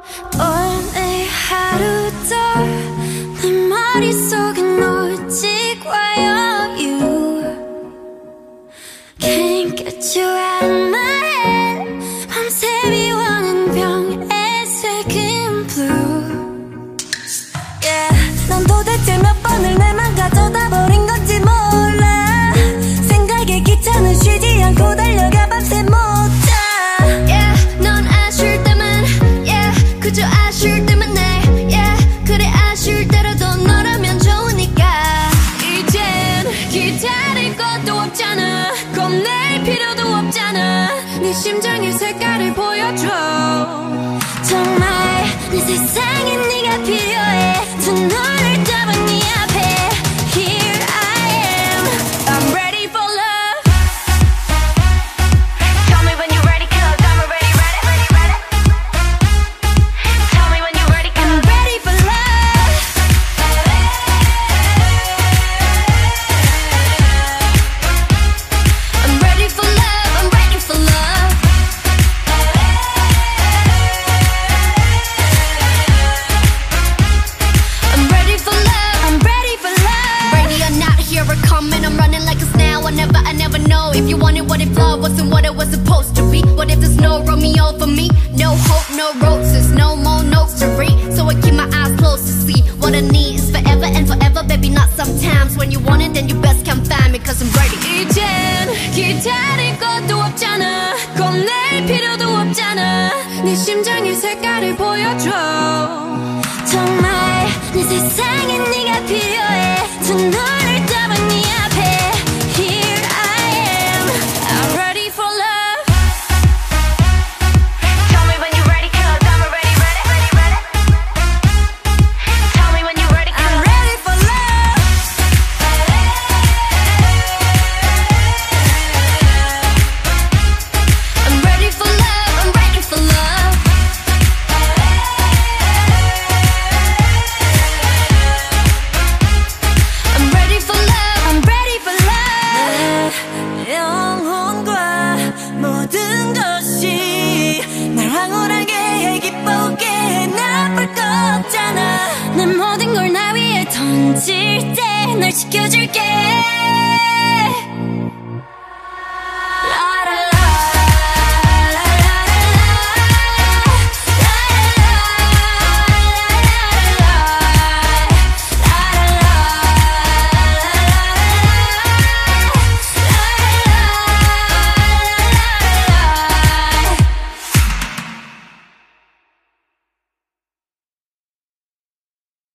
오늘 하루도 내 머릿속엔 오직 와요 You Can't get you out of my head 밤새 비워낸 병에 새긴 blue Yeah 넌 도대체 몇 번을 내 맘 가져다 버린 건지 몰라 생각에 기차는 쉬지 않고 달려가 밤새 못 자 Yeah 넌 아쉬울 때만 Yeah 그저 아쉬울 때만 내 Yeah 그래 아쉬울 때라도 너라면 좋으니까 이젠 기다릴 것도 없잖아 겁낼 필요도 없잖아 네 심장의 색깔을 보여줘 정말 내 세상엔 네가 필요해 두 눈을 떠본 네 앞에 Here I am I'm ready for love Tell me when you're ready cause I'm already ready Tell me when you're ready cause I'm ready for love I'm ready for love I'm ready for love I'm ready for love I'm ready for love Ready or not here I come and I'm running like a snail I never know if you wanted what if love wasn't what it was supposed to be What if there's no Romeo for me No hope no roses no more notes to read So I keep my eyes closed to see what I need is forever and forever baby not sometimes when you want it then you best come find me cause I'm ready 이젠 기다릴 것도 없잖아 겁낼 필요도 없잖아 네 심장의 색깔을 보여줘 정말 내 세상엔 네가 필요해 두 눈을 떠본 네 앞에 Here I am I'm ready for love Tell me when you're ready cause I'm already ready Tell me when you're ready cause I'm ready for love I'm ready for love I'm ready for love I'm ready for love I'm ready for love 내 영혼과 모든 것이 날 황홀하게 해 기쁘게 해 나쁠 거 없잖아 내 모든 걸 나 위에 던질 때 널 지켜줄게